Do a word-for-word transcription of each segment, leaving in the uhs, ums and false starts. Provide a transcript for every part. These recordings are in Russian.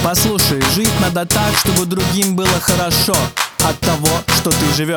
Послушай, жить надо так, чтобы другим было хорошо от того, что ты живешь.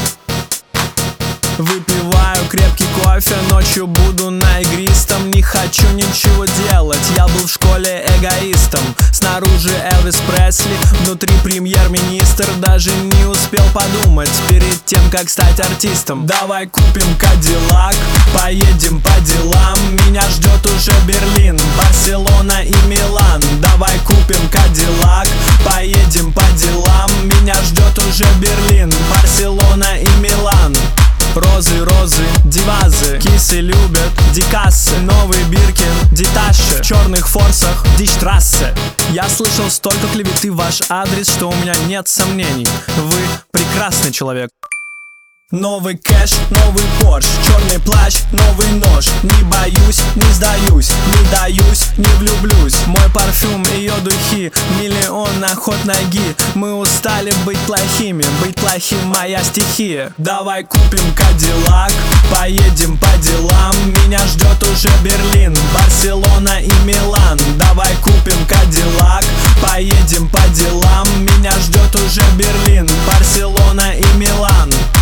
Выпиваю крепкий кофе, ночью буду на игристом. Не хочу ничего делать, я был в школе эгоистом. Снаружи Элвис Пресли, внутри премьер-министр. Даже не успел подумать перед тем, как стать артистом. Давай купим Кадиллак, поедем по делам. Меня ждет уже Берлин, Барселона и Милан. Давай купим Кадиллак, поедем по делам. Меня ждет уже Берлин, Барселона и Милан. Розы, розы, дивазы, кисы любят дикассы. Новый Биркин, Диташе, в черных форсах, Дичтрассе. Я слышал столько клеветы в ваш адрес, что у меня нет сомнений. Вы прекрасный человек. Новый кэш, новый Порш, черный плащ, новый нож. Не боюсь, не сдаюсь, не даюсь, не влюблюсь. Мой парфюм, ее духи, миллион на ход ноги. Мы устали быть плохими, быть плохим моя стихия. Давай купим Кадиллак, поедем по делам. Меня ждет уже Берлин, Барселона и Милан. Давай купим Кадиллак, поедем по делам. Меня ждет уже Берлин, Барселона и Милан.